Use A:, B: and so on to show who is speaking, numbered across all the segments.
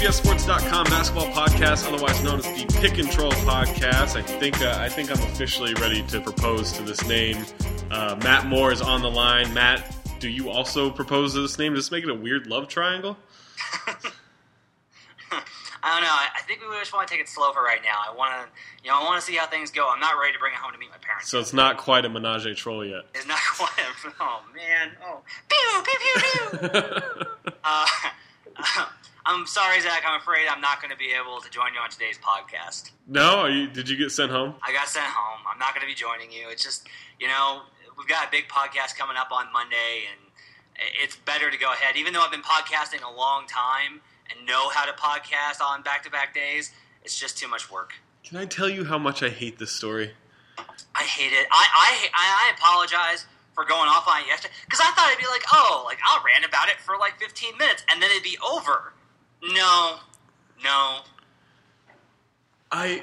A: CBSSports.com basketball podcast, otherwise known as the Pick and Troll podcast. I think I'm officially ready to propose to this name. Matt Moore is on the line. Matt, do you also propose to this name? Does this make it a weird love triangle?
B: I don't know. I think we just want to take it slow for right now. I want to see how things go. I'm not ready to bring it home to meet my parents.
A: So it's not quite a menage a trois yet.
B: It's not quite. Oh man. Oh. Pew pew pew pew. I'm sorry, Zach. I'm afraid I'm not going to be able to join you on today's podcast.
A: No? Did you get sent home?
B: I got sent home. I'm not going to be joining you. It's just, we've got a big podcast coming up on Monday, and it's better to go ahead. Even though I've been podcasting a long time and know how to podcast on back-to-back days, it's just too much work.
A: Can I tell you how much I hate this story?
B: I hate it. I apologize for going off on it yesterday, because I thought it'd be like, I'll rant about it for like 15 minutes, and then it'd be over. No.
A: I'm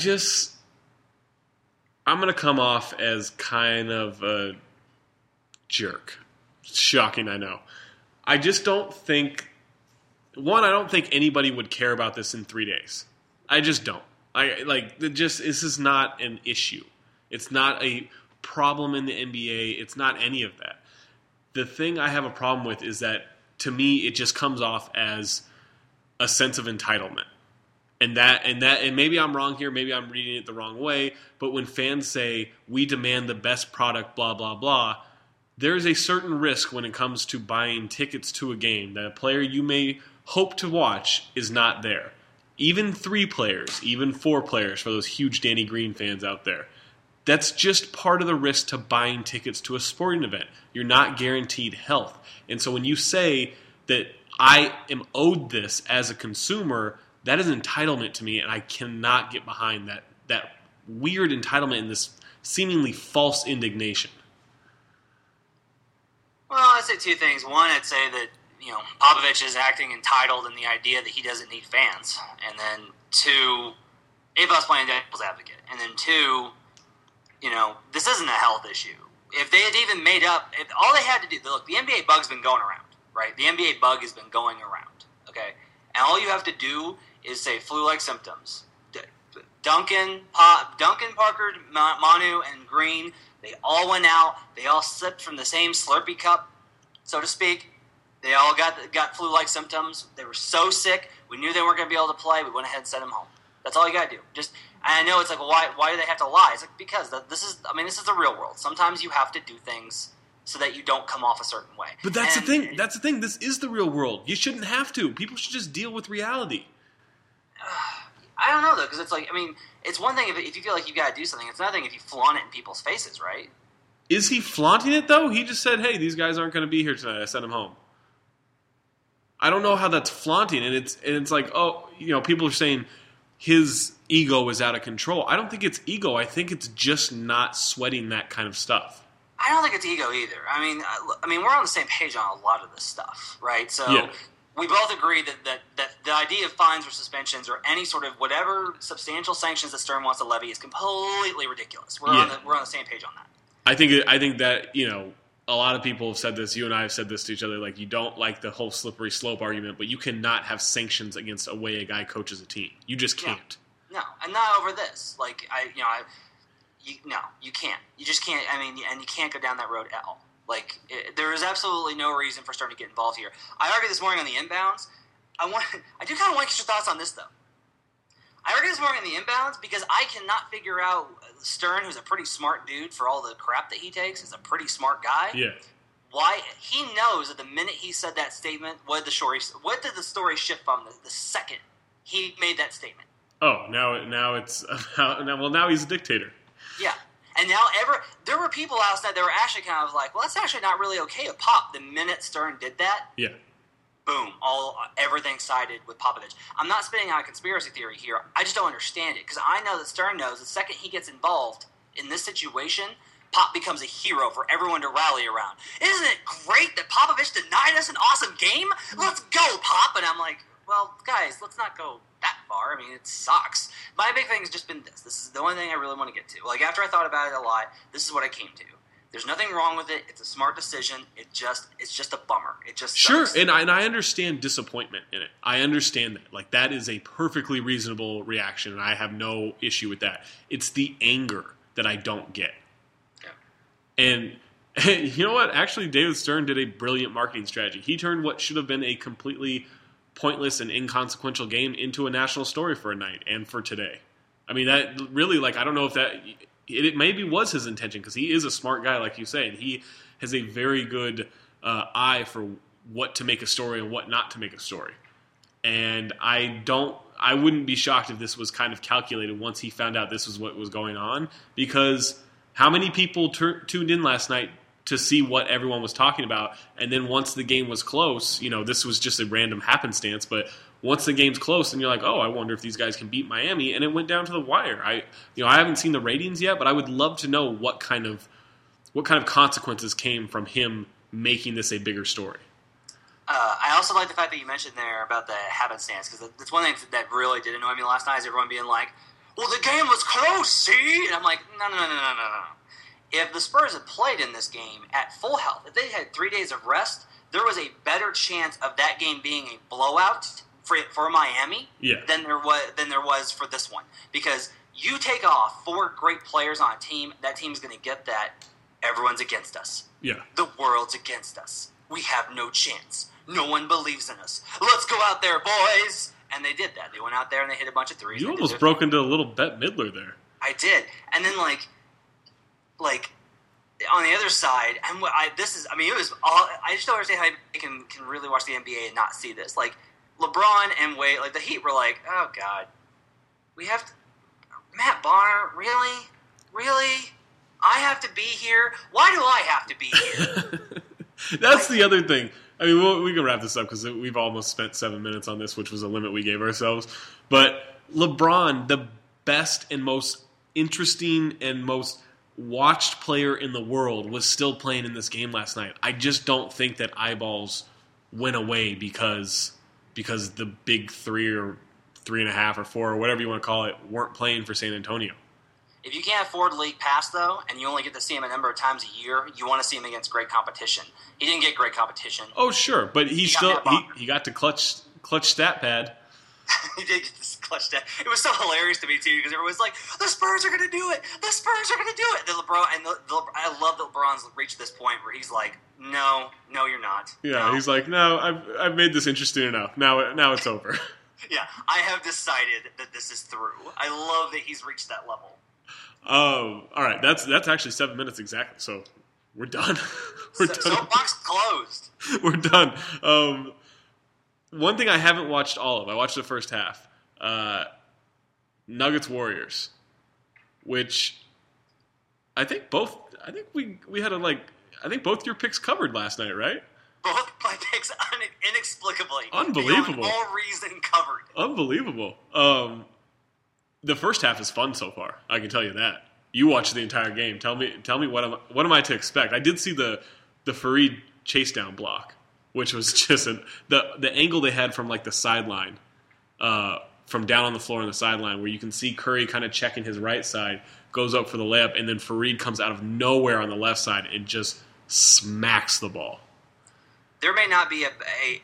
A: going to come off as kind of a jerk. Shocking, I know. I just don't think... One, I don't think anybody would care about this in 3 days. I just don't. This is not an issue. It's not a problem in the NBA. It's not any of that. The thing I have a problem with is that, to me, it just comes off as a sense of entitlement. And maybe I'm wrong here, maybe I'm reading it the wrong way, but when fans say, we demand the best product, blah, blah, blah, there is a certain risk when it comes to buying tickets to a game that a player you may hope to watch is not there. Even 3 players, even 4 players for those huge Danny Green fans out there. That's just part of the risk to buying tickets to a sporting event. You're not guaranteed health. And so when you say that I am owed this as a consumer, that is entitlement to me, and I cannot get behind that weird entitlement and this seemingly false indignation.
B: Well, I'd say 2 things. One, I'd say that Popovich is acting entitled in the idea that he doesn't need fans. And then 2, if I was playing devil's advocate. And then 2, this isn't a health issue. If they had even made up, if all they had to do, look, the NBA bug's been going around, right? The NBA bug has been going around, okay? And all you have to do is say flu-like symptoms. Duncan, Parker, Manu, and Green, they all went out. They all sipped from the same Slurpee cup, so to speak. They all got flu-like symptoms. They were so sick. We knew they weren't going to be able to play. We went ahead and sent them home. That's all you got to do. I know it's like, well, why do they have to lie? It's like, because this is the real world. Sometimes you have to do things so that you don't come off a certain way.
A: But that's the thing. That's the thing. This is the real world. You shouldn't have to. People should just deal with reality.
B: I don't know, though, because it's like, it's one thing if you feel like you got to do something. It's another thing if you flaunt it in people's faces, right?
A: Is he flaunting it, though? He just said, hey, these guys aren't going to be here tonight. I sent them home. I don't know how that's flaunting, and it's like, people are saying his ego is out of control. I don't think it's ego. I think it's just not sweating that kind of stuff.
B: I don't think it's ego either. We're on the same page on a lot of this stuff, right? So
A: yeah.
B: We both agree that the idea of fines or suspensions or any sort of whatever substantial sanctions that Stern wants to levy is completely ridiculous. We're on the same page on that.
A: I think that a lot of people have said this. You and I have said this to each other. Like, you don't like the whole slippery slope argument, but you cannot have sanctions against a way a guy coaches a team. You just can't.
B: No, and not over this. Like, you can't. You just can't. And you can't go down that road at all. Like, there is absolutely no reason for Stern to get involved here. I argued this morning on the inbounds. I do kind of want to get your thoughts on this, though. I argued this morning on the inbounds because I cannot figure out Stern, who's a pretty smart dude for all the crap that he takes, is a pretty smart guy.
A: Yeah.
B: Why he knows that the minute he said that statement, what did the story shift from the second he made that statement?
A: Oh, now it's now he's a dictator.
B: Yeah. And now there were people outside that were actually kind of like, well, that's actually not really okay with Pop. The minute Stern did that,
A: yeah.
B: Boom, everything sided with Popovich. I'm not spitting out a conspiracy theory here. I just don't understand it because I know that Stern knows the second he gets involved in this situation, Pop becomes a hero for everyone to rally around. Isn't it great that Popovich denied us an awesome game? Let's go, Pop! And I'm like, well, guys, let's not go that far. It sucks. My big thing has just been this. This is the only thing I really want to get to. Like, after I thought about it a lot, this is what I came to. There's nothing wrong with it. It's a smart decision. It's just a bummer. It just
A: sure,
B: sucks.
A: and I understand disappointment in it. I understand that. Like, that is a perfectly reasonable reaction, and I have no issue with that. It's the anger that I don't get.
B: Yeah.
A: And you know what? Actually, David Stern did a brilliant marketing strategy. He turned what should have been a completely pointless and inconsequential game into a national story for a night and for today. I mean, that really, like, I don't know if that... It maybe was his intention, because he is a smart guy, like you say, and he has a very good eye for what to make a story and what not to make a story. And I wouldn't be shocked if this was kind of calculated once he found out this was what was going on, because how many people tuned in last night to see what everyone was talking about, and then once the game was close, this was just a random happenstance, but once the game's close and you're like, oh, I wonder if these guys can beat Miami, and it went down to the wire. I haven't seen the ratings yet, but I would love to know what kind of consequences came from him making this a bigger story.
B: I also like the fact that you mentioned there about the happenstance, because that's one thing that really did annoy me last night, is everyone being like, well, the game was close, see? And I'm like, no. If the Spurs had played in this game at full health, if they had 3 days of rest, there was a better chance of that game being a blowout for Miami than there was for this one. Because you take off 4 great players on a team, that team's going to get that everyone's against us.
A: Yeah.
B: The world's against us. We have no chance. No one believes in us. Let's go out there, boys! And they did that. They went out there and they hit a bunch of threes.
A: You almost broke into a little Bette Midler there.
B: I did. And then, like on the other side, and it was all. I just don't understand how you can really watch the NBA and not see this. Like, LeBron and Wade, like the Heat were like, oh God, we have to, Matt Bonner, really? I have to be here? Why do I have to be here?
A: That's the other thing. I mean, we can wrap this up because we've almost spent 7 minutes on this, which was a limit we gave ourselves. But LeBron, the best and most interesting and most watched player in the world, was still playing in this game last night. I just don't think that eyeballs went away because the big 3 or 3.5 or 4 or whatever you want to call it weren't playing for San Antonio.
B: If you can't afford League Pass, though, and you only get to see him a number of times a year, you want to see him against great competition. He didn't get great competition.
A: Oh, sure, but he got to clutch stat pad.
B: He did get this clutch stat. It was so hilarious to me, too, because everyone was like, the Spurs are going to do it! The Spurs are going to do it! I love that LeBron's reached this point where he's like, no, you're not.
A: Yeah,
B: no.
A: He's like, no, I've made this interesting enough. Now it's over.
B: Yeah, I have decided that this is through. I love that he's reached that level.
A: All right, that's actually 7 minutes exactly, so we're done. We're done.
B: Soapbox closed.
A: We're done. One thing I haven't watched all of, I watched the first half, Nuggets Warriors, which I think we had I think both your picks covered last night, right?
B: Both my picks inexplicably,
A: unbelievable,
B: all reason covered.
A: Unbelievable. The first half is fun so far. I can tell you that. You watched the entire game. Tell me what am I to expect? I did see the Fareed chase down block, which was just the angle they had from like the sideline, from down on the floor on the sideline, where you can see Curry kind of checking his right side, goes up for the layup, and then Fareed comes out of nowhere on the left side and just smacks the ball.
B: There may not be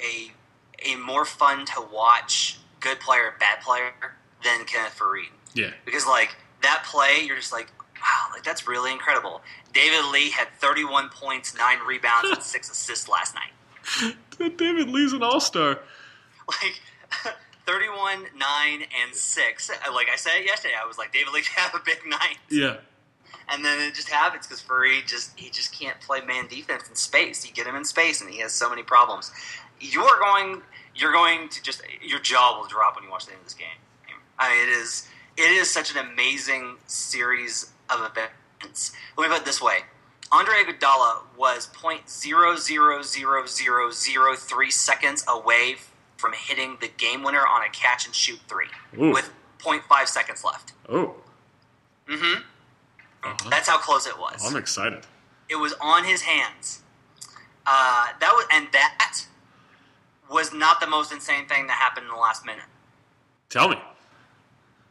B: a more fun to watch good player, bad player than Kenneth Fareed.
A: Yeah. Because,
B: like, that play, you're just like, wow, like, that's really incredible. David Lee had 31 points, 9 rebounds, and 6 assists last night.
A: David Lee's an all-star.
B: Like, 31, 9, and 6. Like I said yesterday, I was like, David Lee can have a big night.
A: Yeah.
B: And then it just happens because Fareed just can't play man defense in space. You get him in space, and he has so many problems. You're going to just, your jaw will drop when you watch the end of this game. I mean, it is such an amazing series of events. Let me put it this way. Andre Iguodala was 0.000003 seconds away from hitting the game winner on a catch and shoot 3 with 0.5 seconds left.
A: Oh.
B: Mm-hmm. Uh-huh. That's how close it was.
A: I'm excited.
B: It was on his hands. That was not the most insane thing that happened in the last minute.
A: Tell me.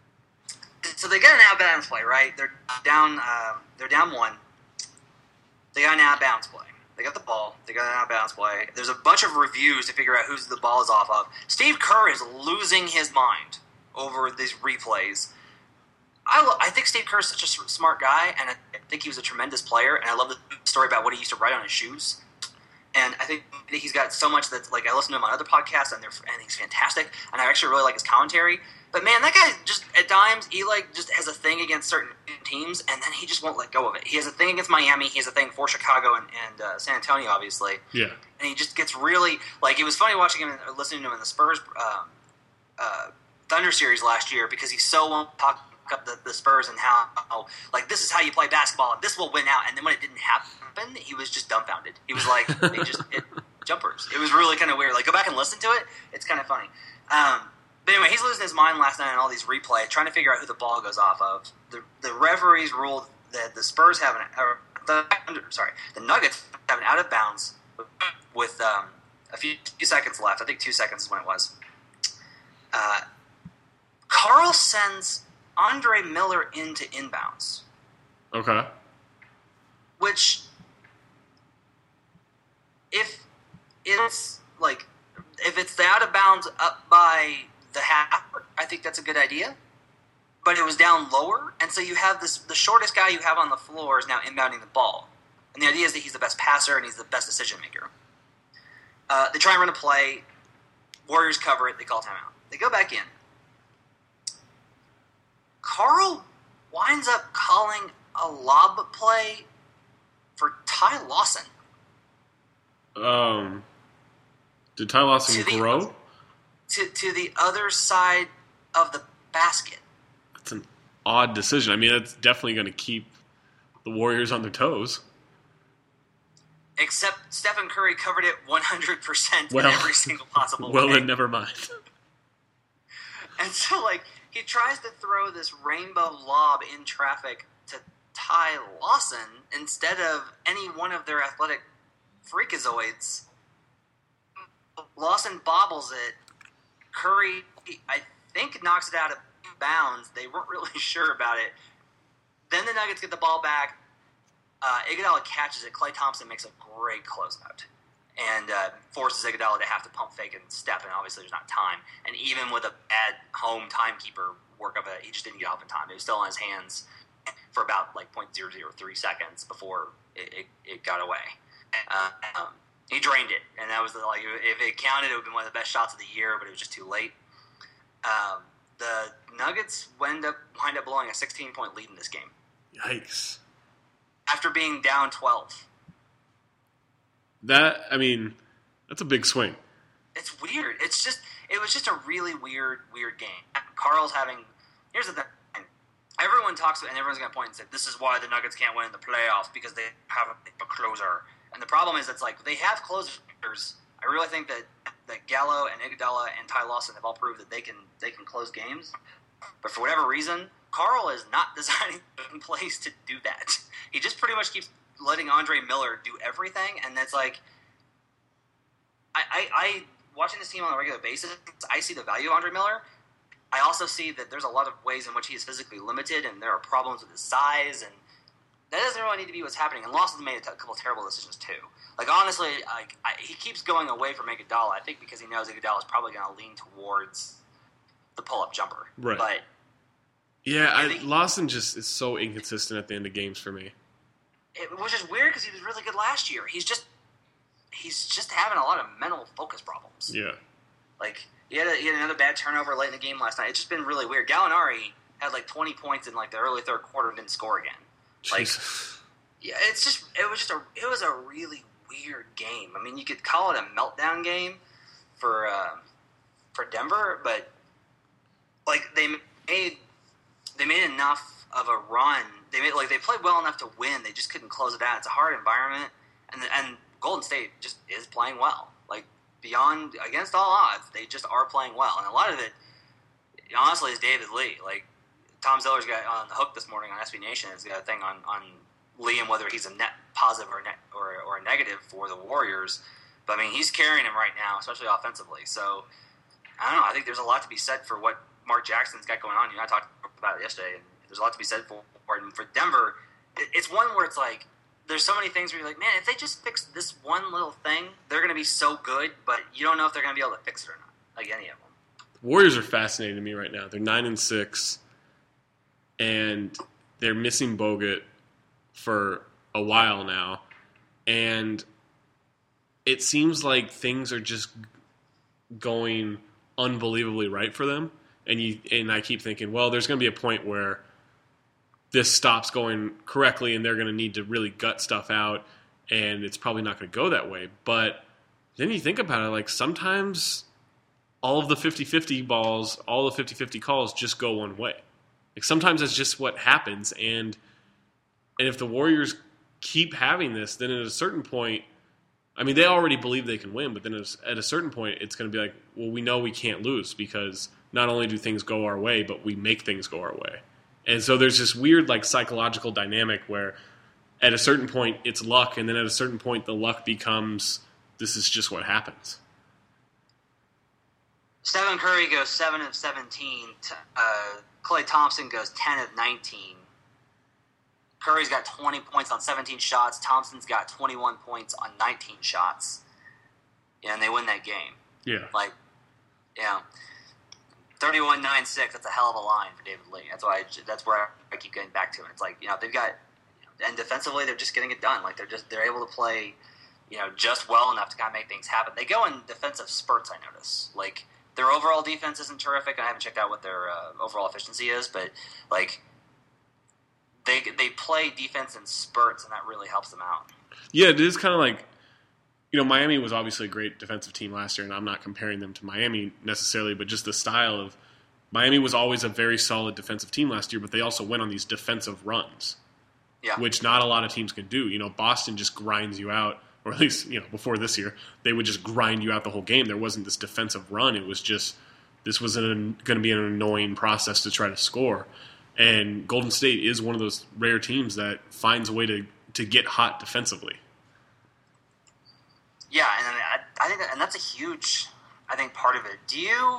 B: So they get an out-of-bounds play, right? They're down 1. They got an out-of-bounds play. They got the ball. They got an out-of-bounds play. There's a bunch of reviews to figure out who's the ball is off of. Steve Kerr is losing his mind over these replays. I think Steve Kerr is such a smart guy, and I think he was a tremendous player, and I love the story about what he used to write on his shoes. And I think that he's got so much that, like, I listen to him on other podcasts, and he's fantastic, and I actually really like his commentary. But, man, that guy just, at times, he, like, just has a thing against certain teams, and then he just won't let go of it. He has a thing against Miami. He has a thing for Chicago and San Antonio, obviously.
A: Yeah.
B: And he just gets really, like, it was funny watching him or listening to him in the Spurs Thunder series last year because he so won't talk up the Spurs and how, like, this is how you play basketball and this will win out. And then when it didn't happen, he was just dumbfounded. He was like, they just hit jumpers. It was really kind of weird. Like, go back and listen to it. It's kind of funny. But anyway, he's losing his mind last night on all these replays, trying to figure out who the ball goes off of. The referees ruled that the Spurs have the Nuggets have an out of bounds with a few seconds left. I think 2 seconds is when it was. Carl sends Andre Miller into inbounds.
A: Okay.
B: Which, if it's the out of bounds up by the half, I think that's a good idea. But it was down lower, and so you have the shortest guy you have on the floor is now inbounding the ball. And the idea is that he's the best passer and he's the best decision maker. They try and run a play. Warriors cover it. They call timeout. They go back in. Carl winds up calling a lob play for Ty Lawson.
A: Did Ty Lawson grow?
B: To the other side of the basket.
A: That's an odd decision. I mean, that's definitely going to keep the Warriors on their toes.
B: Except Stephen Curry covered it 100% in every single possible way.
A: Well, then never mind.
B: And so, like, he tries to throw this rainbow lob in traffic to Ty Lawson instead of any one of their athletic freakazoids. Lawson bobbles it. Curry, I think, knocks it out of bounds. They weren't really sure about it. Then the Nuggets get the ball back. Iguodala catches it. Klay Thompson makes a great closeout and forces Iguodala to have to pump fake and step, and obviously there's not time. And even with a bad home timekeeper work of it, he just didn't get off in time. It was still on his hands for about like 0.003 seconds before it got away. He drained it, and that was like, if it counted, it would have been one of the best shots of the year, but it was just too late. The Nuggets wind up blowing a 16-point lead in this game.
A: Yikes.
B: After being down 12.
A: That's a big swing.
B: It's weird. It was just a really weird game. Here's the thing. Everyone talks about, and everyone's going to point and say, this is why the Nuggets can't win in the playoffs, because they have a closer. And the problem is, it's like, they have closers. I really think that Gallo and Iguodala and Ty Lawson have all proved that they can close games. But for whatever reason, Carl is not designing in place to do that. He just pretty much keeps letting Andre Miller do everything, and that's like, I watching this team on a regular basis, I see the value of Andre Miller. I also see that there's a lot of ways in which he is physically limited, and there are problems with his size, and that doesn't really need to be what's happening. And Lawson's made a couple of terrible decisions too. Like, honestly, he keeps going away from Iguodala, I think because he knows Iguodala is probably going to lean towards the pull-up jumper.
A: Right.
B: But
A: yeah, Lawson just is so inconsistent at the end of games for me.
B: Which is weird because he was really good last year. He's just having a lot of mental focus problems. Yeah. Like, he had another bad turnover late in the game last night. It's just been really weird. Gallinari had like 20 points in like the early third quarter and didn't score again. Like, yeah, it was a really weird game. I mean, you could call it a meltdown game for Denver, but like they made enough of a run. They played well enough to win. They just couldn't close it out. It's a hard environment, and Golden State just is playing well. Like, against all odds, they just are playing well. And a lot of it, honestly, is David Lee. Like, Tom Ziller's got on the hook this morning on SB Nation. Has got a thing on Lee and whether he's a net positive or a negative for the Warriors. But I mean, he's carrying him right now, especially offensively. So I don't know. I think there's a lot to be said for what Mark Jackson's got going on. You know, I talked about it yesterday, and there's a lot to be said for Denver. It's one where it's like, there's so many things where you're like, man, if they just fix this one little thing, they're going to be so good, but you don't know if they're going to be able to fix it or not, like any of them.
A: Warriors are fascinating to me right now. They're 9-6, and they're missing Bogut for a while now, and it seems like things are just going unbelievably right for them. And I keep thinking, well, there's going to be a point where this stops going correctly, and they're going to need to really gut stuff out, and it's probably not going to go that way. But then you think about it, like sometimes all of the 50-50 balls, all the 50-50 calls just go one way. Like sometimes that's just what happens, and if the Warriors keep having this, then at a certain point, I mean, they already believe they can win, but then at a certain point, it's going to be like, well, we know we can't lose because not only do things go our way, but we make things go our way. And so there's this weird, like, psychological dynamic where at a certain point, it's luck, and then at a certain point, the luck becomes, this is just what happens.
B: Stephen Curry goes 7 of 17. Klay Thompson goes 10 of 19. Curry's got 20 points on 17 shots. Thompson's got 21 points on 19 shots. Yeah, and they win that game.
A: Yeah.
B: 31-9-6, that's a hell of a line for David Lee. That's where I keep getting back to it. It's like, they've got, and defensively they're just getting it done. Like they're able to play, just well enough to kind of make things happen. They go in defensive spurts, I notice. Like their overall defense isn't terrific. I haven't checked out what their overall efficiency is, but like they play defense in spurts, and that really helps them out.
A: Yeah, it is kind of like, Miami was obviously a great defensive team last year, and I'm not comparing them to Miami necessarily, but just the style of Miami was always a very solid defensive team last year, but they also went on these defensive runs, which not a lot of teams can do. Boston just grinds you out, or at least, before this year, they would just grind you out the whole game. There wasn't this defensive run. It was just, this was going to be an annoying process to try to score. And Golden State is one of those rare teams that finds a way to get hot defensively.
B: Yeah, and I think and that's a huge, part of it. Do you,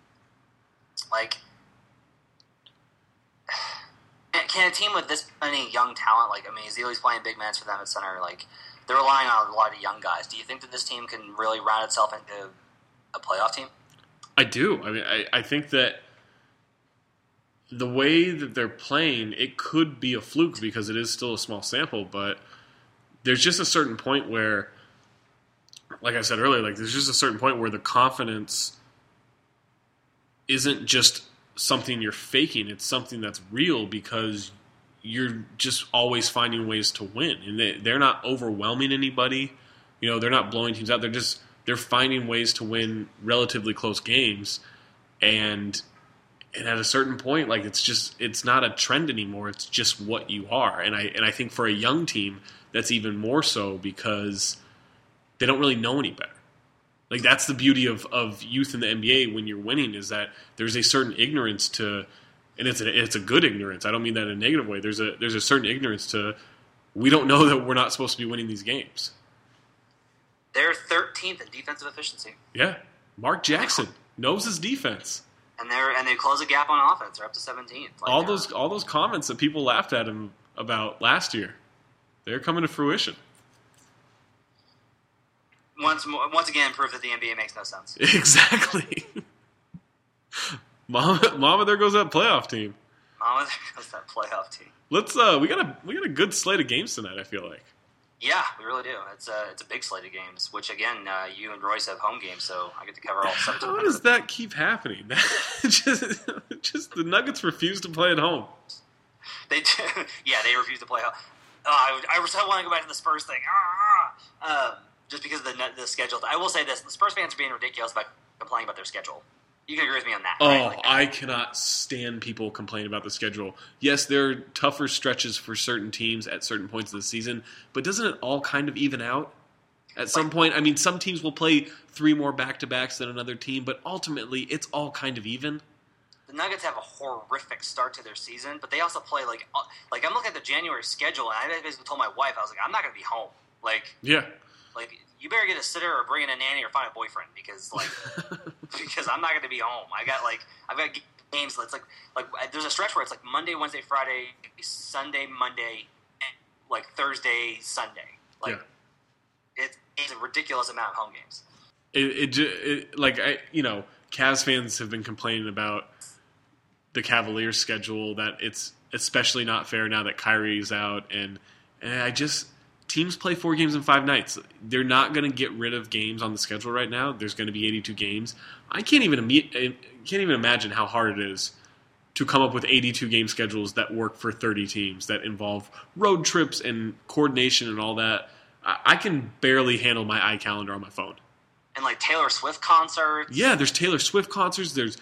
B: can a team with this many young talent, Ezeli's playing big minutes for them at center, they're relying on a lot of young guys. Do you think that this team can really round itself into a playoff team?
A: I do. I mean, I think that the way that they're playing, it could be a fluke because it is still a small sample, but there's just a certain point where, like I said earlier, there's just a certain point where the confidence isn't just something you're faking. It's something that's real because you're just always finding ways to win. And they're not overwhelming anybody. They're not blowing teams out. They're finding ways to win relatively close games. And at a certain point, it's not a trend anymore. It's just what you are. And I think for a young team, that's even more so because they don't really know any better. That's the beauty of youth in the NBA when you're winning, is that there's a certain ignorance to, and it's a good ignorance. I don't mean that in a negative way. There's a certain ignorance to, we don't know that we're not supposed to be winning these games.
B: They're 13th in defensive efficiency.
A: Yeah, Mark Jackson knows his defense,
B: and they close a gap on offense. They're up to 17th.
A: All those comments that people laughed at him about last year, they're coming to fruition.
B: Once again, proof that the NBA makes no sense.
A: Exactly. Mama, there goes that playoff team.
B: Mama, there goes that playoff team.
A: Let's we got a good slate of games tonight, I feel like.
B: Yeah, we really do. It's a big slate of games, which again, you and Royce have home games, so I get to cover all 17.
A: How does that keep happening? just the Nuggets refuse to play at home.
B: They do. Yeah, they refuse to play home. I so want to go back to the Spurs thing. Just because of the schedule. I will say this: the Spurs fans are being ridiculous by complaining about their schedule. You can agree with me on that.
A: Oh,
B: right?
A: I cannot stand people complaining about the schedule. Yes, there are tougher stretches for certain teams at certain points of the season, but doesn't it all kind of even out? At some point, I mean, some teams will play 3 more back-to-backs than another team, but ultimately, it's all kind of even.
B: The Nuggets have a horrific start to their season, but they also play, I'm looking at the January schedule, and I basically told my wife, I was like, I'm not going to be home.
A: Yeah.
B: You better get a sitter or bring in a nanny or find a boyfriend because because I'm not going to be home. I've got games. It's there's a stretch where it's Monday, Wednesday, Friday, Sunday, Monday, like Thursday, Sunday. Like it's a ridiculous amount of home games.
A: Cavs fans have been complaining about the Cavaliers schedule, that it's especially not fair now that Kyrie's out, and teams play 4 games in 5 nights. They're not going to get rid of games on the schedule right now. There's going to be 82 games. I can't even imagine how hard it is to come up with 82 game schedules that work for 30 teams, that involve road trips and coordination and all that. I can barely handle my iCalendar on my phone.
B: And like Taylor Swift concerts.
A: Yeah, there's Taylor Swift concerts. There's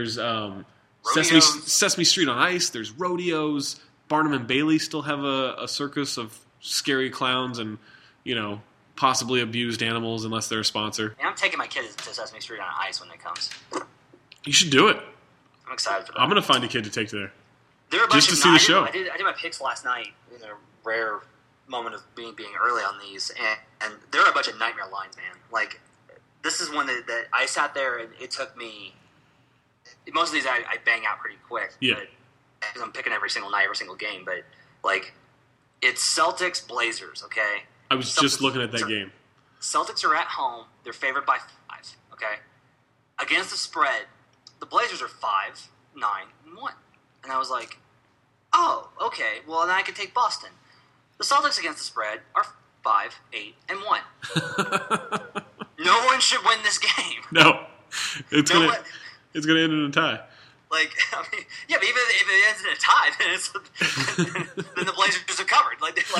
A: Sesame Street on Ice. There's rodeos. Barnum and Bailey still have a circus of scary clowns and, possibly abused animals unless they're a sponsor.
B: And I'm taking my kids to Sesame Street on Ice when it comes.
A: You should do it.
B: I'm excited for that.
A: I'm going to find a kid to take to there.
B: Just to see the show. I did my picks last night in a rare moment of being early on these, and there are a bunch of nightmare lines, man. Like, this is one that I sat there and it took me. Most of these I bang out pretty quick.
A: Yeah.
B: Because I'm picking every single night, every single game. But, like, it's Celtics Blazers, okay?
A: I was just looking at that game.
B: Celtics are at home. They're favored by 5, okay? Against the spread, the Blazers are 5, 9, and 1. And I was like, oh, okay. Well, then I could take Boston. The Celtics against the spread are 5, 8, and 1. No one should win this game.
A: No. It's gonna end in a tie.
B: Like, I mean, yeah, but even if it ends in a tie, then the Blazers are covered.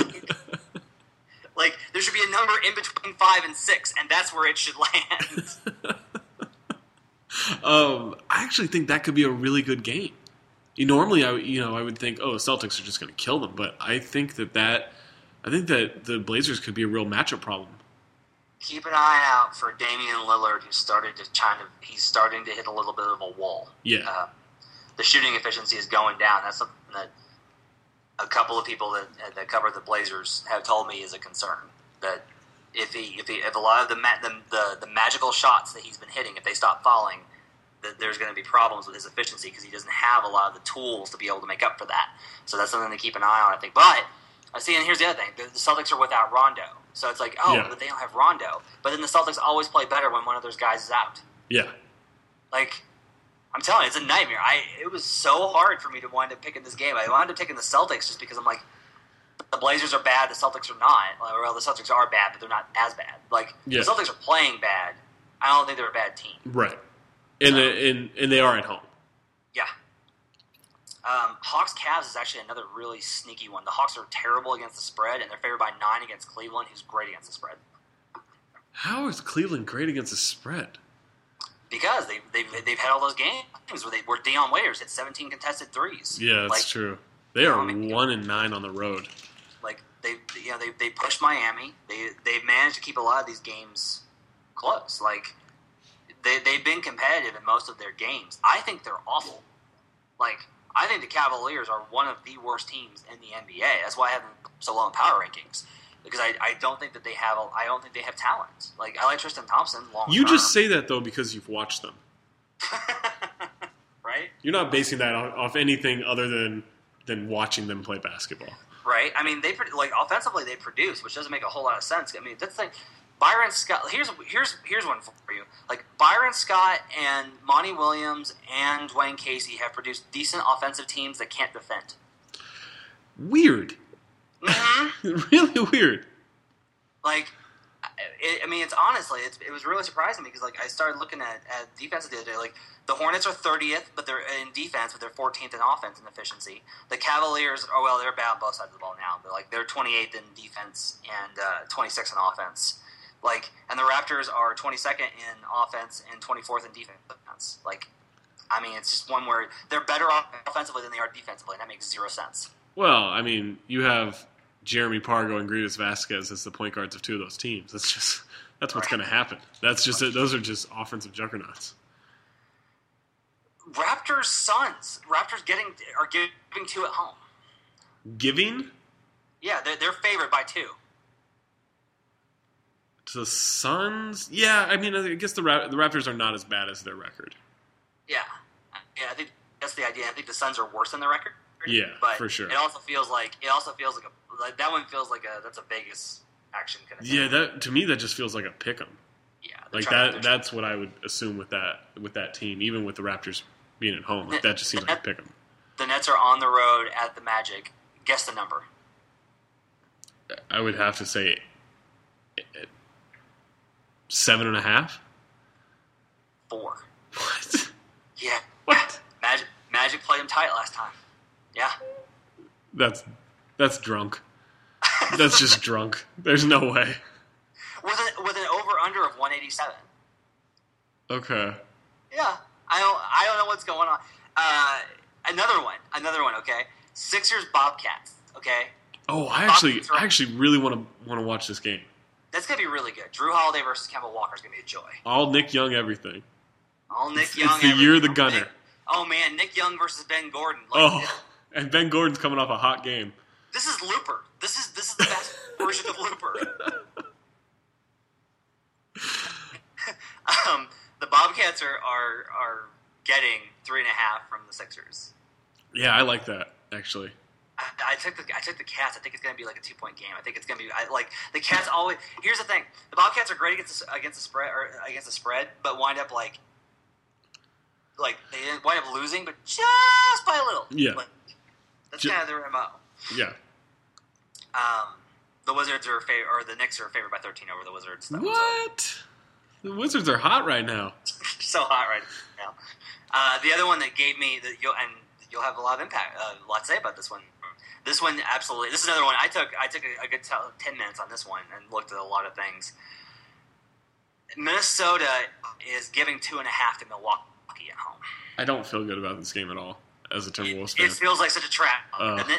B: Like, there should be a number in between 5 and 6, and that's where it should land.
A: I actually think that could be a really good game. Normally, I would think, the Celtics are just going to kill them, but I think that the Blazers could be a real matchup problem.
B: Keep an eye out for Damian Lillard, who's he's starting to hit a little bit of a wall.
A: Yeah.
B: The shooting efficiency is going down. That's something that a couple of people that cover the Blazers have told me is a concern. That if a lot of the magical shots that he's been hitting, if they stop falling, that there's going to be problems with his efficiency because he doesn't have a lot of the tools to be able to make up for that. So that's something to keep an eye on, I think. But I see, and here's the other thing: the Celtics are without Rondo, so it's like, but they don't have Rondo. But then the Celtics always play better when one of those guys is out.
A: Yeah.
B: Like, I'm telling you, it's a nightmare. It was so hard for me to wind up picking this game. I wound up picking the Celtics just because I'm like, the Blazers are bad, the Celtics are not. Well, the Celtics are bad, but they're not as bad. Like, the Celtics are playing bad. I don't think they're a bad team.
A: Right. And they are at home.
B: Yeah. Hawks-Cavs is actually another really sneaky one. The Hawks are terrible against the spread, and they're favored by 9 against Cleveland, who's great against the spread.
A: How is Cleveland great against the spread?
B: Because they've had all those games where Deion Waiters hit 17 contested threes.
A: Yeah, that's true. They are 1-9 on the road.
B: Like they pushed Miami. They've managed to keep a lot of these games close. Like they've been competitive in most of their games. I think they're awful. Like, I think the Cavaliers are one of the worst teams in the NBA. That's why I have them so low in power rankings. Because I don't think that they have talent. Like, I like Tristan Thompson long term.
A: You just say that, though, because you've watched them.
B: Right?
A: You're not basing that off anything other than watching them play basketball.
B: Right? I mean, offensively they produce, which doesn't make a whole lot of sense. I mean, that's the thing. Byron Scott. Here's one for you. Like, Byron Scott and Monty Williams and Dwayne Casey have produced decent offensive teams that can't defend.
A: Weird.
B: Mm-hmm.
A: Really weird.
B: Like, it was really surprising because, like, I started looking at defense the other day. Like, the Hornets are 30th, but they're in defense, but they're 14th in offense and efficiency. The Cavaliers, they're bad on both sides of the ball now. They're 28th in defense and 26th in offense. Like, and the Raptors are 22nd in offense and 24th in defense. Like, I mean, it's just one where they're better offensively than they are defensively, and that makes zero sense.
A: Well, I mean, you have Jeremy Pargo and Greidas Vasquez as the point guards of two of those teams. That's what's going to happen. Those are just offensive juggernauts.
B: Raptors Suns. Raptors are giving 2 at home.
A: Giving?
B: Yeah, they're favored by 2.
A: The Suns? Yeah, I mean, I guess the Raptors are not as bad as their record.
B: Yeah, I think that's the idea. I think the Suns are worse than their record.
A: Yeah,
B: but
A: for sure.
B: It also feels like that one feels like that's a Vegas action kind of thing.
A: Yeah, that to me that just feels like a pick 'em.
B: Yeah,
A: Like that. That's what I would assume with that team, even with the Raptors being at home. Like that just seems like a pick 'em.
B: The Nets are on the road at the Magic. Guess the number.
A: I would have to say 7.5.
B: 4.
A: What?
B: Yeah.
A: What?
B: Magic played them tight last time. Yeah.
A: That's drunk. That's just drunk. There's no way.
B: With an over under of 187.
A: Okay.
B: Yeah. I don't know what's going on. Another one. Okay. Sixers Bobcats. Okay.
A: Oh, I actually really want to watch this game.
B: That's gonna be really good. Drew Holiday versus Kemba Walker is gonna be a joy.
A: All Nick Young, everything.
B: All Nick Young.
A: It's the year of the Gunner.
B: Oh man, Nick Young versus Ben Gordon.
A: And Ben Gordon's coming off a hot game.
B: This is Looper. This is the best version of Looper. The Bobcats are getting 3.5 from the Sixers.
A: Yeah, I like that actually.
B: I took the Cats. I think it's going to be like a 2-point game. I think it's going to be like the Cats always. Here's the thing: the Bobcats are great against the spread, but wind up like they wind up losing, but just by a little.
A: Yeah,
B: that's kind of their MO.
A: Yeah.
B: The Wizards the Knicks are favored by 13 over the Wizards.
A: What? The Wizards are hot right now.
B: So hot right now. The other one that gave me you'll have a lot of impact. A lot to say about this one. This one, absolutely. This is another one. I took a good 10 minutes on this one and looked at a lot of things. Minnesota is giving 2.5 to Milwaukee at home.
A: I don't feel good about this game at all as a Timberwolves fan.
B: It feels like such a trap, doesn't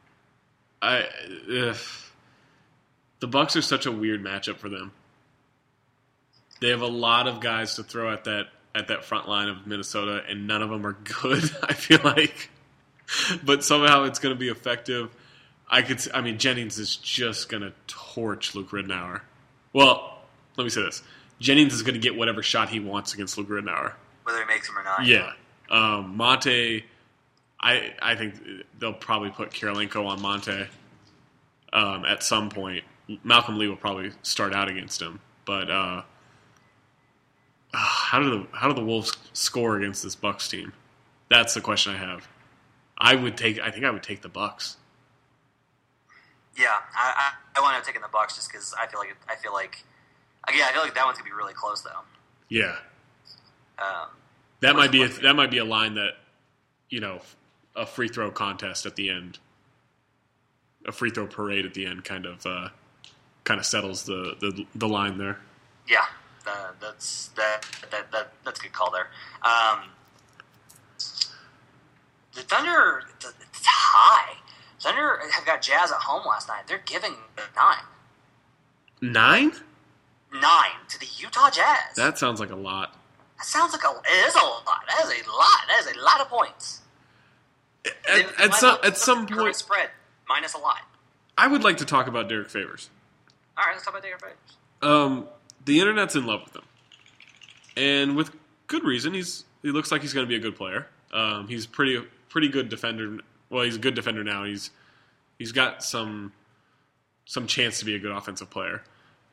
B: it?
A: The Bucks are such a weird matchup for them. They have a lot of guys to throw at that front line of Minnesota, and none of them are good, I feel like. But somehow it's going to be effective. Jennings is just going to torch Luke Ridnour. Well, let me say this. Jennings is going to get whatever shot he wants against Luke Ridnour.
B: Whether he makes them or not.
A: Yeah. Monte, I think they'll probably put Kirilenko on Monte at some point. Malcolm Lee will probably start out against him. But how do the Wolves score against this Bucks team? That's the question I have. I think I would take the Bucks.
B: Yeah, I want to have taken the Bucks just because I feel like that one's gonna be really close though.
A: Yeah. That might be a line that, a free throw contest at the end, a free throw parade at the end, kind of settles the line there.
B: Yeah, that's a good call there. The Thunder, it's high. Thunder have got Jazz at home last night. They're giving 9.
A: 9?
B: 9 to the Utah Jazz.
A: That sounds like a lot.
B: It is a lot. That is a lot. That is a lot of points.
A: At some point,
B: spread minus a lot.
A: I would like to talk about Derek Favors.
B: All right, let's talk about Derek Favors.
A: The internet's in love with him, and with good reason. He looks like he's going to be a good player. He's pretty good defender. Well, he's a good defender now. He's got some chance to be a good offensive player.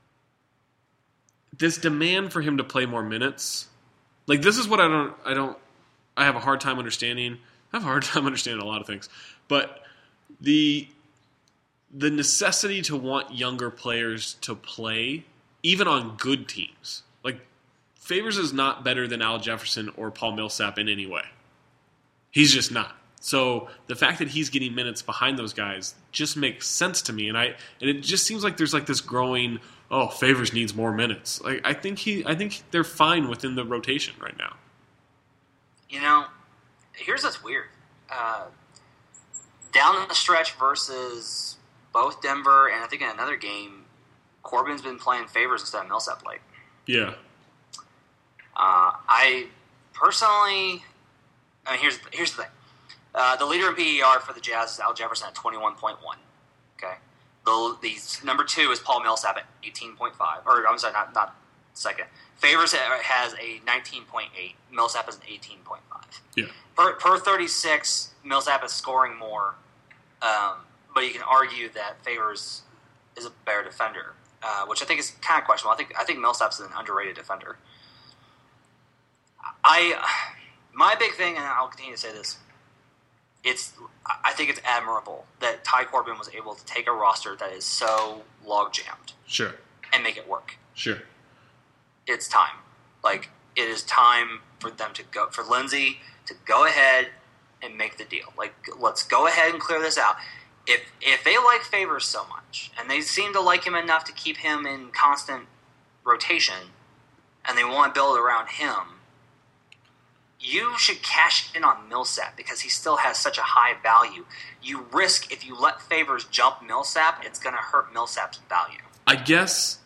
A: This demand for him to play more minutes, like this is what I have a hard time understanding. I have a hard time understanding a lot of things, but the necessity to want younger players to play, even on good teams, like Favors is not better than Al Jefferson or Paul Millsap in any way. He's just not. So the fact that he's getting minutes behind those guys just makes sense to me, and it just seems like there's like this growing. Oh, Favors needs more minutes. Like I think they're fine within the rotation right now.
B: Here's what's weird. Down the stretch versus both Denver and I think in another game, Corbin's been playing Favors instead of Millsap late.
A: Yeah.
B: I personally, here's the thing. The leader in PER for the Jazz is Al Jefferson at 21.1. Okay. The number 2 is Paul Millsap at 18.5. Or I'm sorry, not second. Favors has a 19.8. Millsap has an 18.5.
A: Yeah.
B: Per 36, Millsap is scoring more, but you can argue that Favors is a better defender, which I think is kind of questionable. I think Millsap's an underrated defender. My big thing, and I'll continue to say this, I think it's admirable that Ty Corbin was able to take a roster that is so log jammed,
A: Sure,
B: and make it work.
A: Sure.
B: It's time. Like, it is time for them to go, for Lindsay to go ahead and make the deal. Like, let's go ahead and clear this out. If they like Favors so much, and they seem to like him enough to keep him in constant rotation, and they want to build around him, you should cash in on Millsap because he still has such a high value. You risk, if you let Favors jump Millsap, it's going to hurt Millsap's value.
A: I guess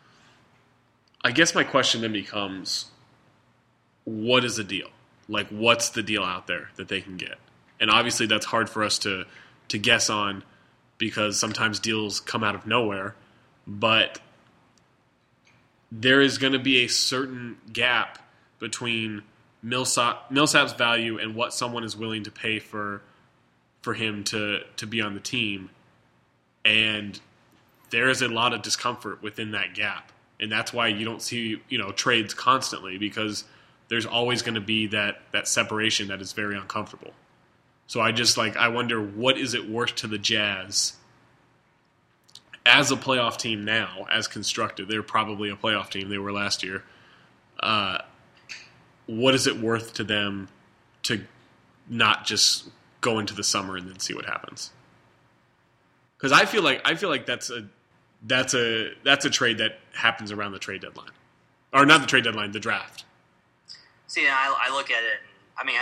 A: my question then becomes, what is the deal? Like, what's the deal out there that they can get? And obviously that's hard for us to guess on because sometimes deals come out of nowhere. But there is going to be a certain gap between Millsap's value and what someone is willing to pay for him to be on the team. And there is a lot of discomfort within that gap. And that's why you don't see, trades constantly, because there's always going to be that separation that is very uncomfortable. So I wonder, what is it worth to the Jazz as a playoff team now, as constructed? They're probably a playoff team. They were last year. What is it worth to them to not just go into the summer and then see what happens? Because I feel like that's a trade that happens around the trade deadline, or not the trade deadline, the draft.
B: See, I look at it.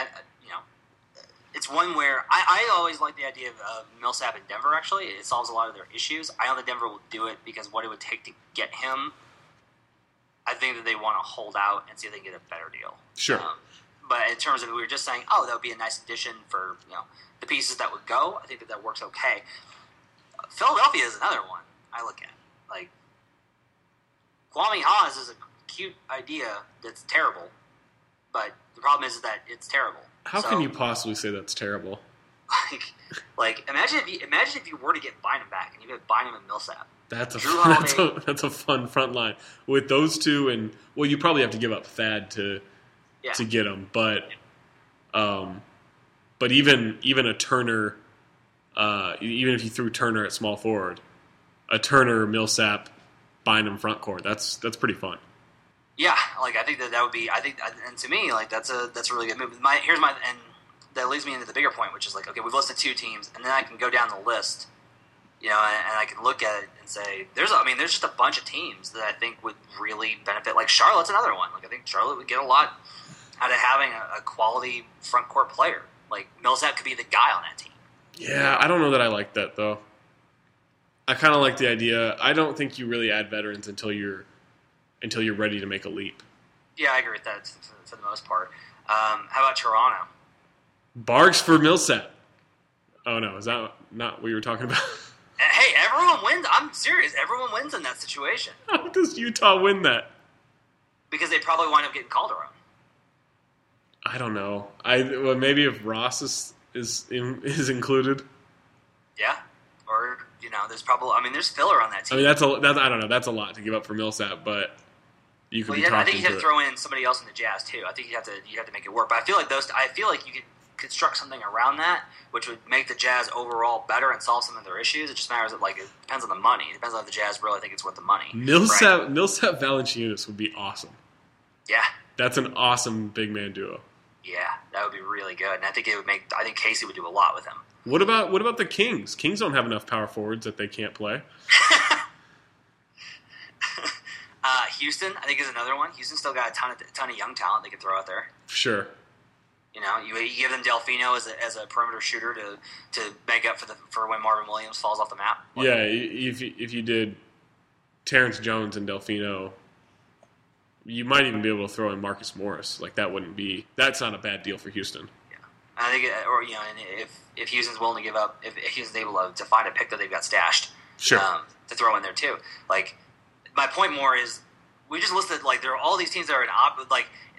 B: It's one where I always like the idea of Millsap in Denver. Actually, it solves a lot of their issues. I know that Denver will do it because what it would take to get him, I think that they want to hold out and see if they can get a better deal.
A: Sure.
B: But in terms of, we were just saying, that would be a nice addition for the pieces that would go. I think that works okay. Philadelphia is another one I look at. Like, Kwame Haas is a cute idea that's terrible, but the problem is that it's terrible.
A: How can you possibly say that's terrible?
B: Like imagine if you were to get Bynum back and you get Bynum and Millsap.
A: That's a fun front line with those two, and you probably have to give up Thad to get them, but even a Turner, even if you threw Turner at small forward, a Turner, Millsap, Bynum front court, that's pretty fun.
B: Yeah, like I think that would be. I think, and to me, like that's a really good move. And that leads me into the bigger point, which is like, okay, we've listed two teams, and then I can go down the list, and I can look at it and say, there's just a bunch of teams that I think would really benefit. Like Charlotte's another one. Like I think Charlotte would get a lot out of having a quality front court player. Like Millsap could be the guy on that team.
A: Yeah, I don't know that I like that though. I kind of like the idea. I don't think you really add veterans until you're ready to make a leap. Yeah,
B: I agree with that for the most part. How about Toronto?
A: Barks for Millsap. Oh, no. Is that not what you were talking about?
B: Hey, everyone wins. I'm serious. Everyone wins in that situation.
A: How does Utah win that?
B: Because they probably wind up getting Calderon.
A: I don't know. Maybe if Ross is included.
B: Yeah. Or, there's probably... there's filler on that team.
A: I don't know. That's a lot to give up for Millsap, but you could be talking to...
B: I think you have to throw in somebody else in the Jazz, too. I think you have to make it work. But I feel like you could construct something around that, which would make the Jazz overall better and solve some of their issues. It just matters that, it depends on the money. It depends on if the Jazz really think it's worth the money.
A: Millsap Valanciunas would be awesome.
B: Yeah.
A: That's an awesome big man duo.
B: Yeah, that would be really good. And I think Casey would do a lot with him.
A: What about the Kings? Kings don't have enough power forwards that they can't play.
B: Houston, I think, is another one. Houston still got a ton of young talent they could throw out there.
A: Sure.
B: You give them Delfino as a perimeter shooter to make up for when Marvin Williams falls off the map.
A: Yeah, if you did Terrence Jones and Delfino, you might even be able to throw in Marcus Morris. That's not a bad deal for Houston.
B: Yeah, I think, and if Houston's willing to give up, if Houston's able to find a pick that they've got stashed,
A: sure,
B: to throw in there too. My point more is, we just listed there are all these teams that are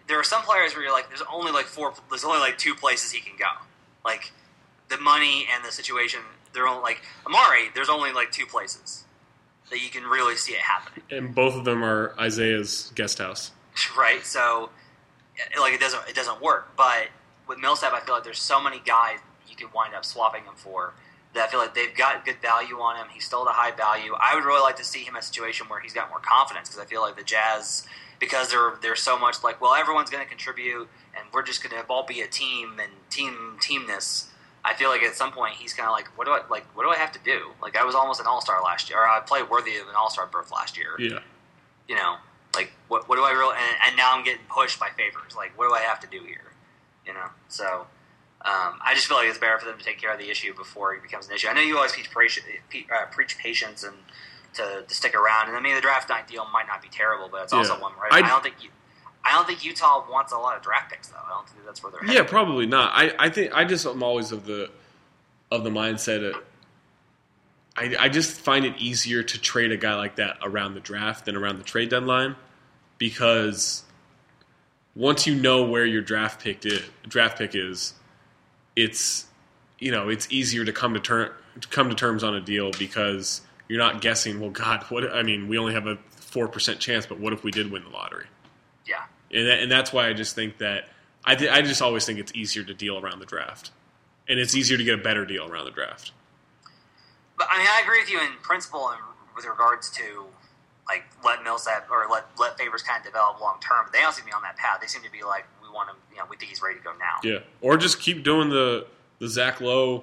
B: there are some players where you're like, there's only like two places he can go. Like, the money and the situation, they're only, like, Amari, there's only like two places that you can really see it happening.
A: And both of them are Isaiah's guest house.
B: Right? So, like, it doesn't work. But with Millsap, I feel like there's so many guys you can wind up swapping him for that I feel like they've got good value on him. He's still at a high value. I would really like to see him in a situation where he's got more confidence, because I feel like the Jazz, because they're so much like, well, everyone's going to contribute and we're just going to all be a team and teamness. I feel like at some point he's kind of like, what do I have to do? Like, I was almost an all-star last year, or I played worthy of an all-star berth last year.
A: Yeah.
B: You know, like, what do I really, and now I'm getting pushed by favors. Like, what do I have to do here? You know, so I just feel like it's better for them to take care of the issue before it becomes an issue. I know you always preach patience and to stick around, and I mean, the draft night deal might not be terrible, but it's also one where I don't think Utah wants a lot of draft picks, though. I don't think that's where they're headed.
A: Yeah, probably not. I think I'm always of the mindset of, I just find it easier to trade a guy like that around the draft than around the trade deadline, because once you know where your draft pick is, it's easier to come to terms on a deal, because you're not guessing, well, God, we only have a 4% chance, but what if we did win the lottery?
B: Yeah.
A: And that's why I just think that I just always think it's easier to deal around the draft, and it's easier to get a better deal around the draft.
B: But I mean, I agree with you in principle with regards to, like, let Millsap or let Favors kind of develop long term. But they don't seem to be on that path. They seem to be like, we want him. We think he's ready to go now.
A: Yeah, or just keep doing the Zach Lowe,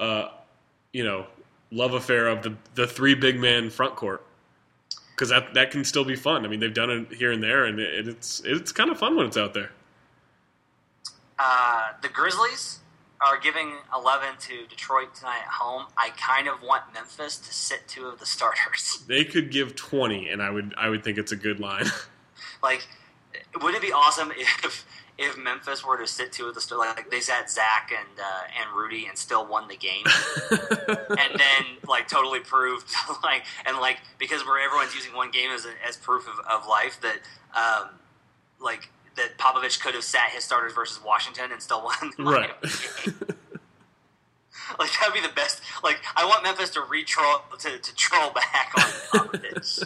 A: love affair of the three big man front court. Because that can still be fun. I mean, they've done it here and there, and it's kind of fun when it's out there.
B: The Grizzlies are giving 11 to Detroit tonight at home. I kind of want Memphis to sit two of the starters.
A: They could give 20, and I would think it's a good line.
B: Like, would it be awesome if Memphis were to sit two of the starters? Like, they sat Zach and Rudy and still won the game, and then like totally proved because everyone's using one game as proof of life that that Popovich could have sat his starters versus Washington and still won the
A: right.
B: game. Like, that'd be the best. Like, I want Memphis to troll back on Popovich.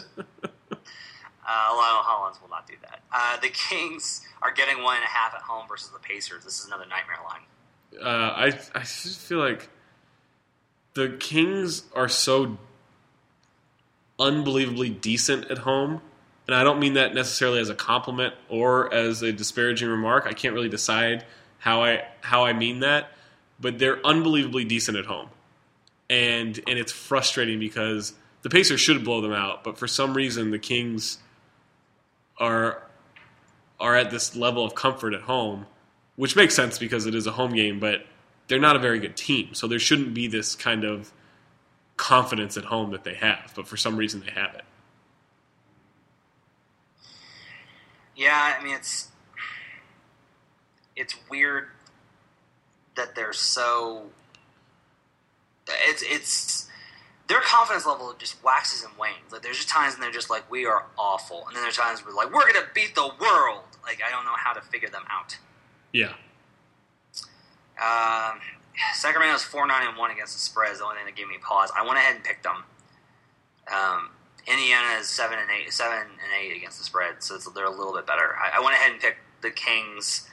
B: Hollins will not do that. The Kings are getting 1.5 at home versus the Pacers. This is another nightmare line.
A: I just feel like the Kings are so unbelievably decent at home, and I don't mean that necessarily as a compliment or as a disparaging remark. I can't really decide how I mean that, but they're unbelievably decent at home, and it's frustrating because the Pacers should blow them out, but for some reason the Kings are at this level of comfort at home, which makes sense because it is a home game, but they're not a very good team, so there shouldn't be this kind of confidence at home that they have, but for some reason they have it.
B: Yeah, I mean, it's weird that they're so... It's their confidence level just waxes and wanes. Like, there's just times when they're just like, we are awful. And then there's times where like, we're going to beat the world. Like, I don't know how to figure them out.
A: Yeah.
B: Sacramento's 4-9-1 against the spread is the only thing that gave me pause. I went ahead and picked them. Indiana is 7-8 against the spread, so they're a little bit better. I went ahead and picked the Kings.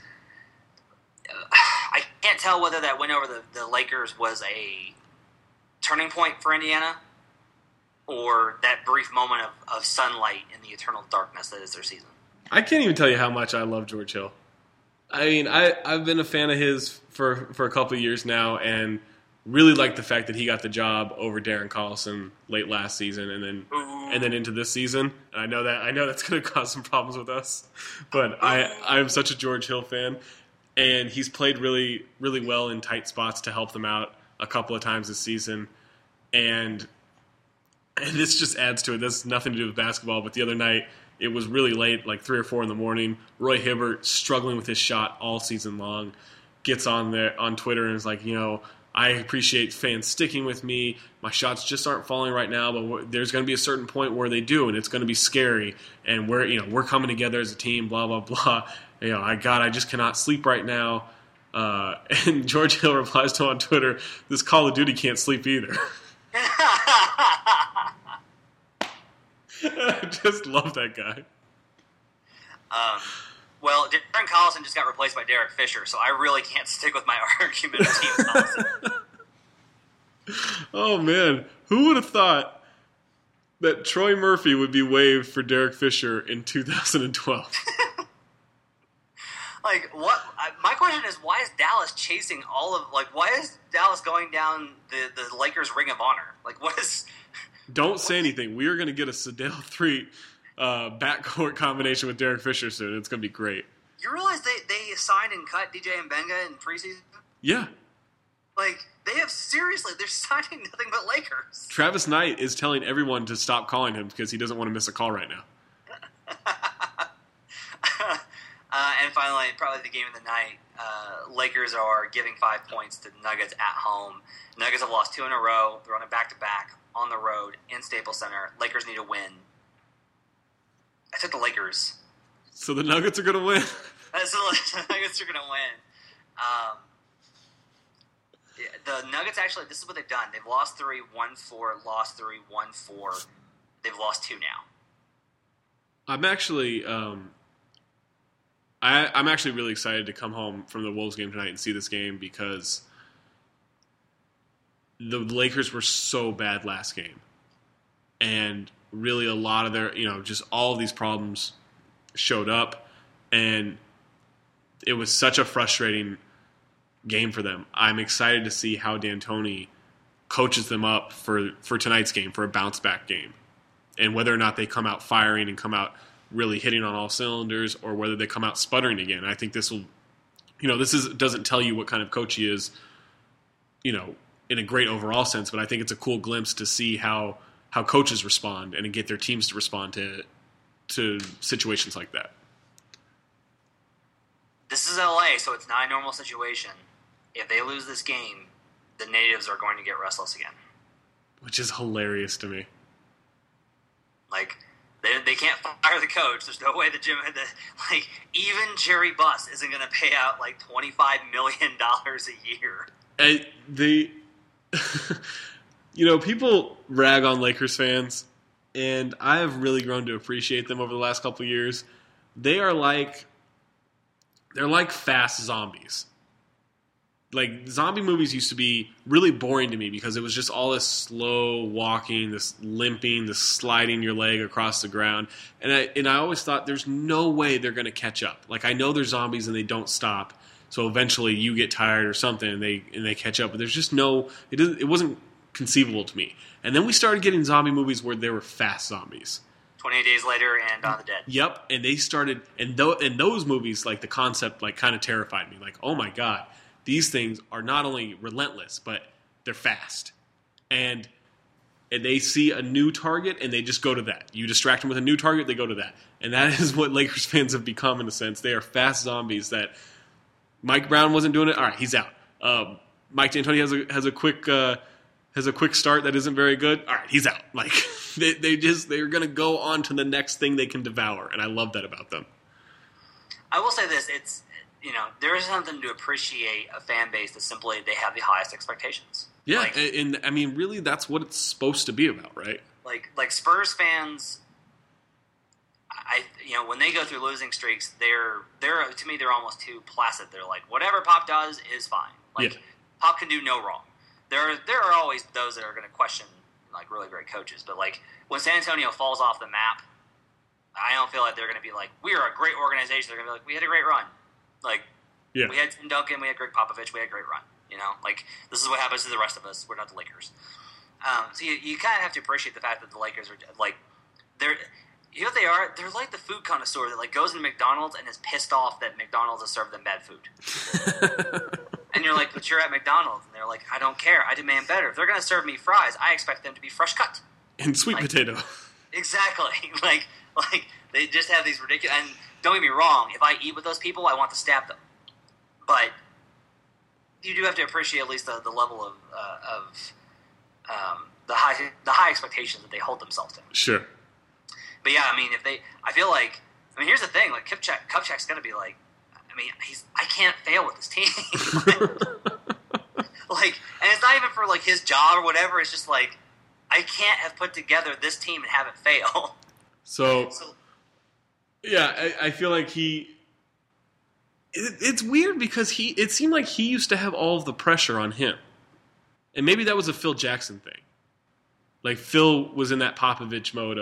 B: I can't tell whether that win over the Lakers was a turning point for Indiana or that brief moment of sunlight in the eternal darkness that is their season.
A: I can't even tell you how much I love George Hill. I mean, I've been a fan of his for a couple of years now, and really like the fact that he got the job over Darren Collison late last season, and then into this season. And I know that's going to cause some problems with us, but I'm such a George Hill fan, and he's played really, really well in tight spots to help them out a couple of times this season, and this just adds to it. This has nothing to do with basketball, but the other night it was really late, like 3 or 4 in the morning. Roy Hibbert, struggling with his shot all season long, gets on Twitter and is like, I appreciate fans sticking with me. My shots just aren't falling right now, but there's going to be a certain point where they do, and it's going to be scary. And we're coming together as a team. Blah blah blah. I just cannot sleep right now. And George Hill replies to him on Twitter, "This Call of Duty can't sleep either." I just love that guy.
B: Well, Darren Collison just got replaced by Derek Fisher, so I really can't stick with my argument of Team Collison.
A: Oh, man. Who would have thought that Troy Murphy would be waived for Derek Fisher in 2012?
B: Like, what? My question is, why is Dallas chasing why is Dallas going down the Lakers' Ring of Honor? Like, what is...
A: Don't say anything. We are going to get a Sedale 3 backcourt combination with Derek Fisher soon. It's going to be great.
B: You realize they signed and cut DJ Mbenga in preseason?
A: Yeah.
B: Like, they're signing nothing but Lakers.
A: Travis Knight is telling everyone to stop calling him because he doesn't want to miss a call right now.
B: And finally, probably the game of the night, Lakers are giving 5 points to Nuggets at home. Nuggets have lost 2 in a row. They're on a back-to-back on the road in Staples Center. Lakers need a win. I took the Lakers.
A: So the Nuggets are going to win?
B: So the Nuggets are going to win. The Nuggets, actually, this is what they've done. They've lost 3, won 4, lost 3, won 4. They've lost 2 now.
A: I'm actually... I'm actually really excited to come home from the Wolves game tonight and see this game because the Lakers were so bad last game. And really a lot of their, just all of these problems showed up. And it was such a frustrating game for them. I'm excited to see how D'Antoni coaches them up for tonight's game, for a bounce-back game. And whether or not they come out firing and come out really hitting on all cylinders, or whether they come out sputtering again. I think this will, doesn't tell you what kind of coach he is, in a great overall sense, but I think it's a cool glimpse to see how coaches respond and to get their teams to respond to situations like that.
B: This is LA, so it's not a normal situation. If they lose this game, the natives are going to get restless again.
A: Which is hilarious to me.
B: Like, they can't fire the coach. There's no way even Jerry Buss isn't going to pay out like $25 million a year.
A: People rag on Lakers fans, and I have really grown to appreciate them over the last couple of years. They're like fast zombies. Like, zombie movies used to be really boring to me because it was just all this slow walking, this limping, this sliding your leg across the ground. And I always thought there's no way they're going to catch up. Like, I know they're zombies and they don't stop. So eventually you get tired or something and they catch up. But there's just it wasn't conceivable to me. And then we started getting zombie movies where they were fast zombies.
B: 28 Days Later and Dawn of the Dead.
A: Yep. And they started, and those movies, like, the concept, like, kind of terrified me. Like, oh my God. These things are not only relentless, but they're fast. And they see a new target, and they just go to that. You distract them with a new target, they go to that. And that is what Lakers fans have become, in a sense. They are fast zombies that Mike Brown wasn't doing it. All right, he's out. Mike D'Antoni has a quick start that isn't very good. All right, he's out. Like, they're going to go on to the next thing they can devour, and I love that about them.
B: I will say this, there is something to appreciate a fan base that simply they have the highest expectations.
A: Yeah, and I mean, really, that's what it's supposed to be about, right?
B: Like Spurs fans, when they go through losing streaks, they're to me they're almost too placid. They're like, whatever Pop does is fine. Like, Pop can do no wrong. There are always those that are going to question like really great coaches, but like when San Antonio falls off the map, I don't feel like they're going to be like, we are a great organization. They're going to be like, we had a great run. Like, we had Tim Duncan, we had Greg Popovich, we had a great run. Like, this is what happens to the rest of us. We're not the Lakers. So you kind of have to appreciate the fact that the Lakers are, like, they're, what they are? They're like the food connoisseur that, like, goes into McDonald's and is pissed off that McDonald's has served them bad food. And you're like, but you're at McDonald's. And they're like, I don't care. I demand better. If they're going to serve me fries, I expect them to be fresh cut.
A: And sweet potato.
B: Exactly. Like, they just have these ridiculous... And don't get me wrong, if I eat with those people, I want to stab them. But you do have to appreciate at least the level of the high expectations that they hold themselves to.
A: Sure.
B: But yeah, I mean, here's the thing: like Kupchak's going to be like, I can't fail with this team. Like, and it's not even for like his job or whatever. It's just like I can't have put together this team and have it fail.
A: So yeah, I feel like it's weird because it seemed like he used to have all of the pressure on him. And maybe that was a Phil Jackson thing. Like, Phil was in that Popovich mode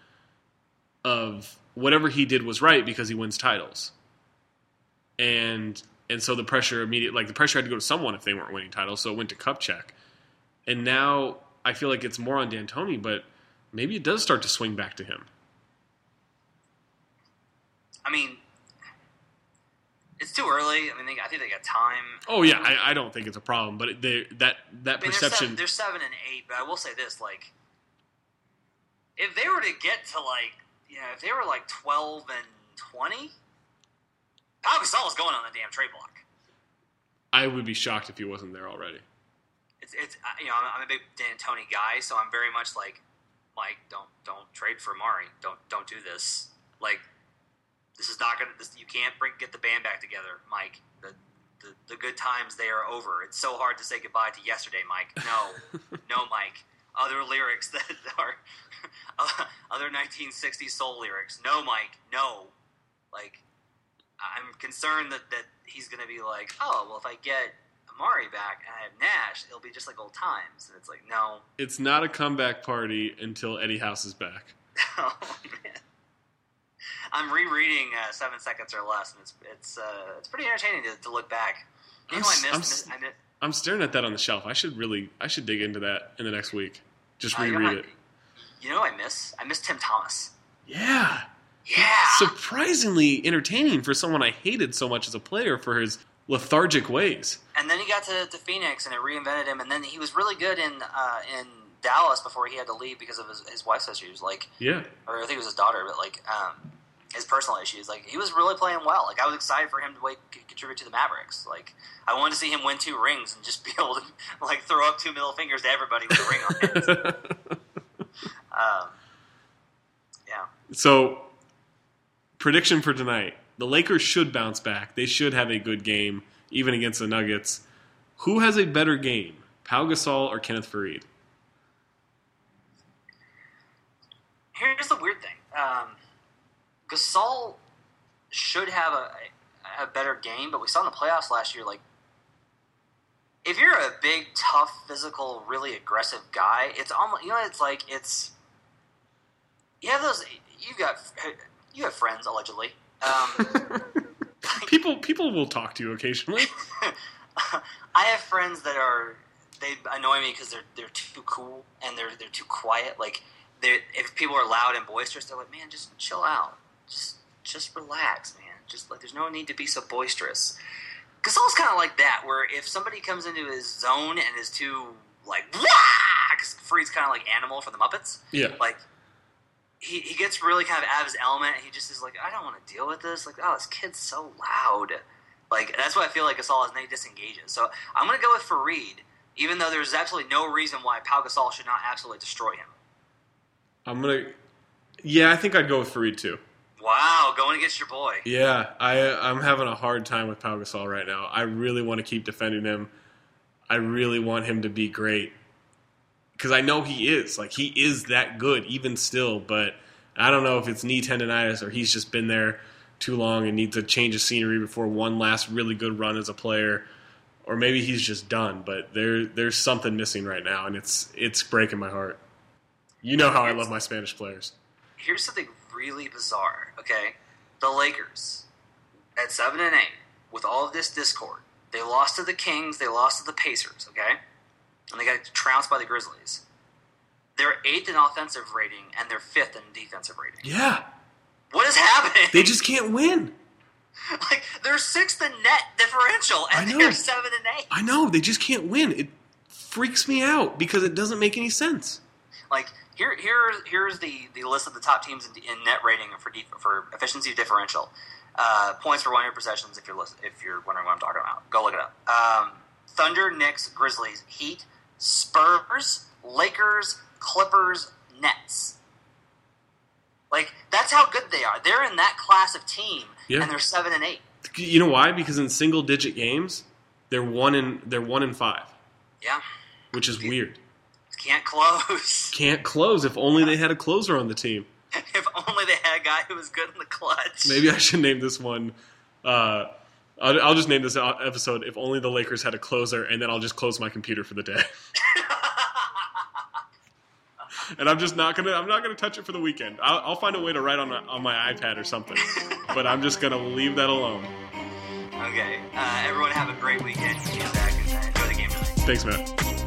A: of whatever he did was right because he wins titles. And so the pressure the pressure had to go to someone if they weren't winning titles, so it went to Kupchak. And now I feel like it's more on D'Antoni, but maybe it does start to swing back to him.
B: I mean, it's too early. I think they got time.
A: Oh yeah, I don't think it's a problem, but that perception.
B: They're 7 and 8, but I will say this: like, if they were to get to if they were like 12 and 20, Pau Gasol is going on the damn trade block.
A: I would be shocked if he wasn't there already.
B: It's I'm a big D'Antoni guy, so I'm very much like, Mike, don't trade for Amari. Don't do this. Like, this is not gonna. You can't get the band back together, Mike. The good times, they are over. It's so hard to say goodbye to yesterday, Mike. No, Mike. Other lyrics that are other 1960s soul lyrics. No, Mike. No. Like, I'm concerned that he's going to be like, oh, well, if I get Amari back and I have Nash, it'll be just like old times. And it's like, no.
A: It's not a comeback party until Eddie House is back.
B: Oh, man. I'm rereading 7 Seconds or Less, and it's pretty entertaining to look back.
A: I'm staring at that on the shelf. I should dig into that in the next week. Just reread it.
B: You know what I miss? I miss Tim Thomas.
A: Yeah.
B: Yeah.
A: Surprisingly entertaining for someone I hated so much as a player for his lethargic ways.
B: And then he got to Phoenix, and it reinvented him. And then he was really good in Dallas before he had to leave because of his wife's issues. Like, yeah, or I think it was his daughter, but like his personal issues. Like, he was really playing well. Like, I was excited for him to contribute to the Mavericks. Like, I wanted to see him win 2 rings and just be able to like throw up 2 middle fingers to everybody with a ring on it. Yeah.
A: So, prediction for tonight: the Lakers should bounce back. They should have a good game, even against the Nuggets. Who has a better game, Pau Gasol or Kenneth Faried?
B: Here's the weird thing. Gasol should have a better game, but we saw in the playoffs last year, like, if you're a big, tough, physical, really aggressive guy, it's almost, you have those, you have friends, allegedly.
A: People will talk to you occasionally.
B: I have friends that they annoy me because they're too cool and they're too quiet. Like, if people are loud and boisterous, they're like, man, just chill out. Just relax, man. Just like, there's no need to be so boisterous. Gasol's kind of like that, where if somebody comes into his zone and is too like, wah! Because Freed's kind of like Animal from the Muppets. Yeah. Like, he gets really kind of out of his element, and he just is like, I don't want to deal with this. Like, oh, this kid's so loud. Like, that's what I feel like Gasol is, and then he disengages. So I'm going to go with Faried, even though there's absolutely no reason why Pau Gasol should not absolutely destroy him.
A: I think I'd go with Faried too.
B: Wow, going against your boy.
A: Yeah, I'm having a hard time with Pau Gasol right now. I really want to keep defending him. I really want him to be great. Because I know he is. Like, he is that good, even still. But I don't know if it's knee tendonitis or he's just been there too long and needs to change of scenery before one last really good run as a player. Or maybe he's just done. But there's something missing right now, and it's breaking my heart. You know how I love my Spanish players.
B: Here's something really bizarre, okay? The Lakers, at 7 and 8, with all of this discord, they lost to the Kings, they lost to the Pacers, okay? And they got trounced by the Grizzlies. They're 8th in offensive rating, and they're 5th in defensive rating.
A: Yeah.
B: What is happening?
A: They just can't win.
B: Like, they're 6th in net differential, and they're 7 and 8.
A: I know, they just can't win. It freaks me out because it doesn't make any sense.
B: Like, here's the list of the top teams in net rating for efficiency differential. Points for 100 possessions, if you're wondering what I'm talking about. Go look it up. Thunder, Knicks, Grizzlies, Heat, Spurs, Lakers, Clippers, Nets. Like, that's how good they are. They're in that class of team, and they're 7-8.
A: You know why? Because in single-digit games, they're 1-5.
B: Yeah.
A: Which is weird.
B: Can't close.
A: Can't close. If only they had a closer on the team.
B: If only they had a guy who was good in the clutch.
A: Maybe I should name this one. I'll just name this episode "If Only the Lakers Had a Closer," and then I'll just close my computer for the day. And I'm not gonna touch it for the weekend. I'll find a way to write on my iPad or something. But I'm just gonna leave that alone.
B: Okay. Everyone have a great weekend. See you back and enjoy the game tonight.
A: Thanks, man.